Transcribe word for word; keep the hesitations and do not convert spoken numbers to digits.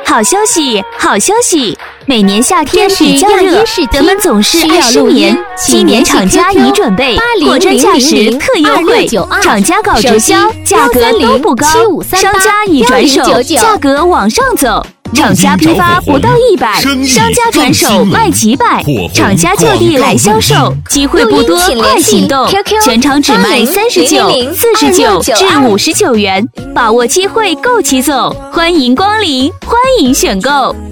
好消息，好消息！每年夏天比较热，人们总是爱失眠。今年厂家已准备货真价实特优惠，厂家搞直销，价格都不高，商家已转手，价格往上走。厂家批发不到一百，商家转手卖几百，厂家就地来销售，机会不多，快行动！全场只卖三十九、四十九至五十九元，把握机会，够起走！欢迎光临，欢迎选购。